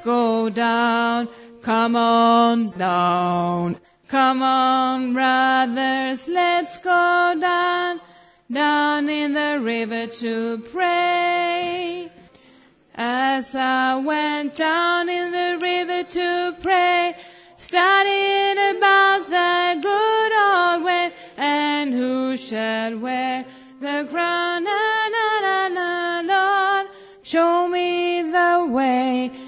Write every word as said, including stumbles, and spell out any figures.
go down. Come on down. Come on, brothers, let's go down, down in the river to pray. As I went down in the river to pray, studying about the good old way, and who shall wear the crown? Na, na, na, na, Lord, show me the way.